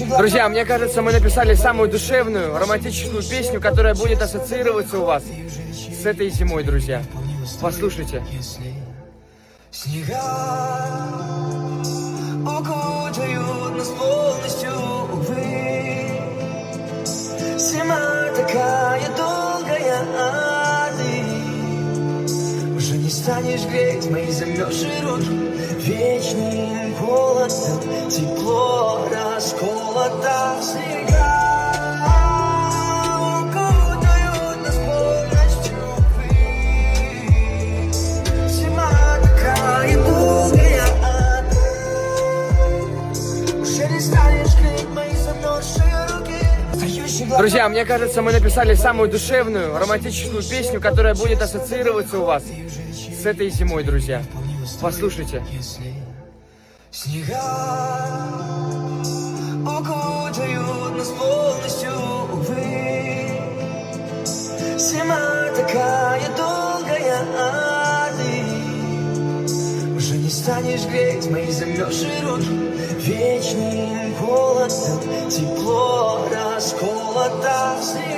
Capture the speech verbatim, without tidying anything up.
Друзья, мне кажется, мы написали самую душевную, романтическую песню, которая будет ассоциироваться у вас с этой зимой, друзья. Послушайте. Снега укутают нас полностью, увы. Зима такая долгая, а ты уже не станешь греть мои замерзшие руки. Вечным холодом тепло расколото. Снега укутают нас полностью, увы. Зима такая долгая, а ты уже не станешь греть мои замерзшие руки. Друзья, мне кажется, мы написали самую душевную, романтическую песню, которая будет ассоциироваться у вас с этой зимой, друзья. Послушайте. Снега укутают нас полностью, увы. Зима такая долгая, а ты уже не станешь греть мои замерзшие руки. Вечным холодом тепло расколото.